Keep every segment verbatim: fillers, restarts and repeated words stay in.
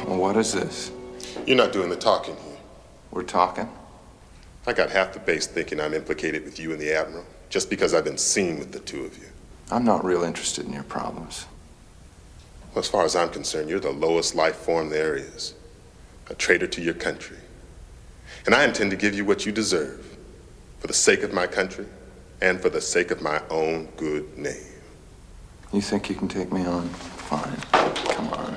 Well, what is this? You're not doing the talking here. We're talking? I got half the base thinking I'm implicated with you and the Admiral, just because I've been seen with the two of you. I'm not real interested in your problems. Well, as far as I'm concerned, you're the lowest life form there is. A traitor to your country. And I intend to give you what you deserve, for the sake of my country and for the sake of my own good name. You think you can take me on? Fine. Come on.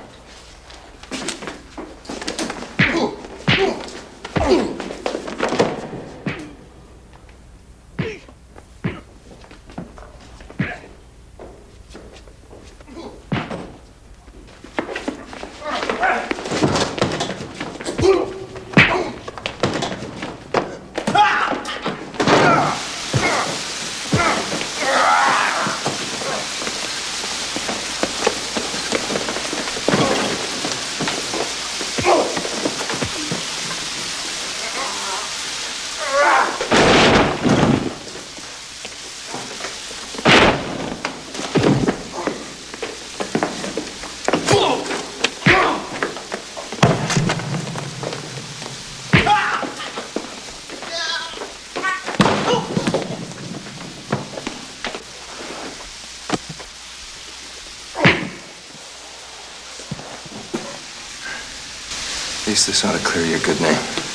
At least this ought to clear your good name.